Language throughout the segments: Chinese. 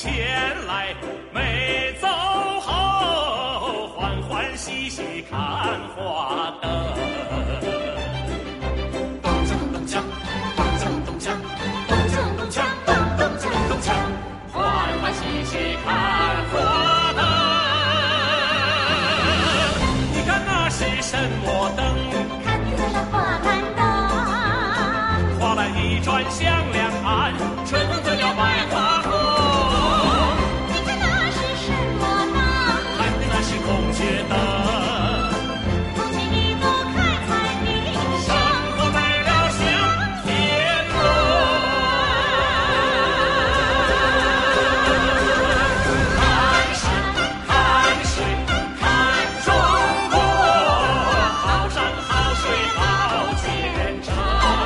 前来，没走后，欢欢喜喜看花灯。 咚锵咚锵，咚锵咚锵，咚锵咚锵，咚咚锵咚锵， 欢欢喜喜看花灯。你看那是什么灯？ 看得了花篮灯。 花篮一转向两岸，春风醉了百花红。 你看那是什么灯？ 看的那是孔雀灯。 孔雀一朵开彩云生活美了像天鹅。看山看水看中国，好山好水好前程。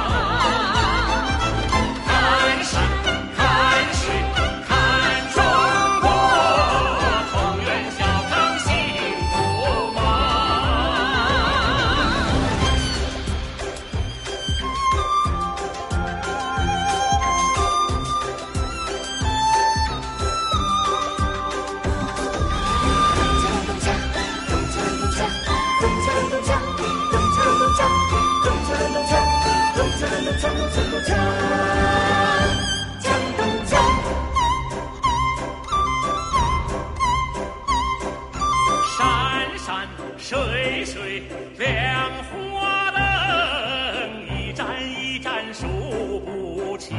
看山看水看中国，同愿小康幸福吗？山山水水亮花灯，一盏一盏数不清。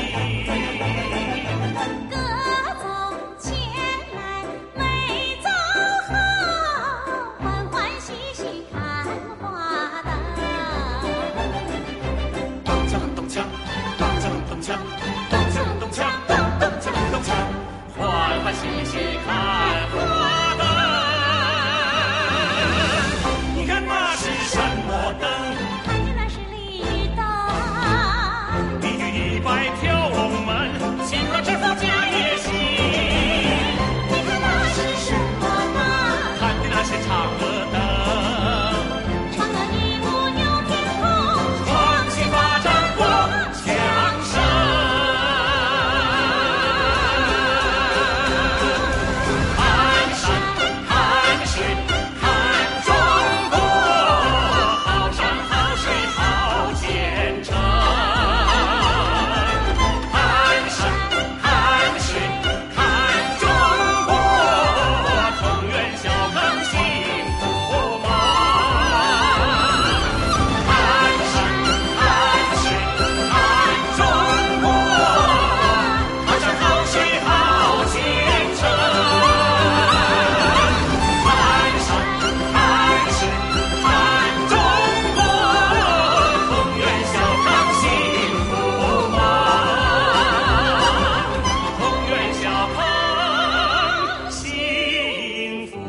歌走前来，美走后，欢欢喜喜看花灯。 咚锵咚锵，咚锵咚锵，咚锵咚锵，咚咚锵咚锵，欢欢喜喜看花灯。你看那是什么灯？ 看的那是绿灯。 一举一摆跳龙门，新郎制服家也新。 你看那是什么灯？ 看的那是嫦娥灯。 嫦娥一舞扭天空， 双旗发展过强盛。看山看水看中国，好山好水好前程。看山看水看中国，同愿小康幸福吗？看山看水看中国，好山好水好前程。看山看水看中国，同愿小康幸福吗？同愿小康幸福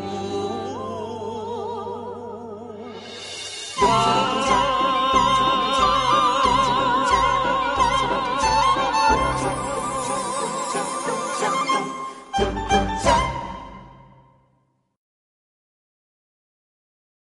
吗？